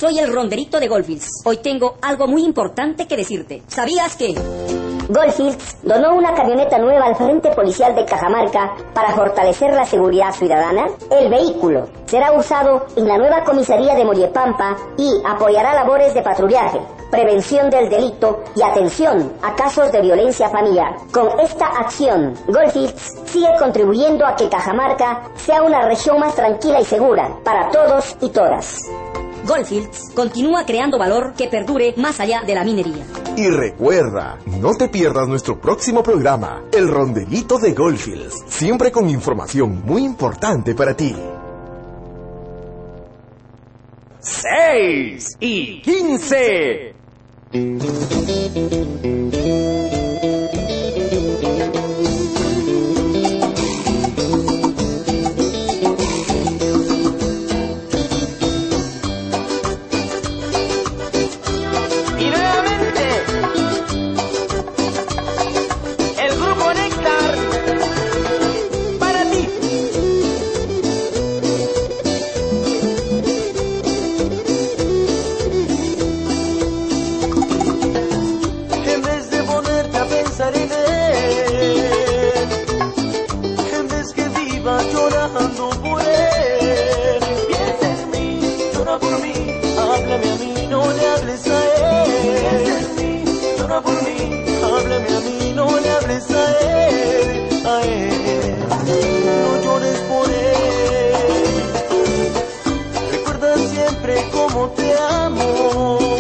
soy el ronderito de Goldfields. Hoy tengo algo muy importante que decirte. ¿Sabías que Goldfields donó una camioneta nueva al Frente Policial de Cajamarca para fortalecer la seguridad ciudadana? El vehículo será usado en la nueva comisaría de Mollepampa y apoyará labores de patrullaje, prevención del delito y atención a casos de violencia familiar. Con esta acción, Goldfields sigue contribuyendo a que Cajamarca sea una región más tranquila y segura para todos y todas. Goldfields continúa creando valor que perdure más allá de la minería. Y recuerda, no te pierdas nuestro próximo programa, El Rondelito de Goldfields, siempre con información muy importante para ti. 6:15. Llorando por él, piensa en mí, llora por mí, háblame a mí, no le hables a él. Piensa en mí, llora por mí, háblame a mí, no le hables a él, no llores por él. Recuerda siempre cómo te amo.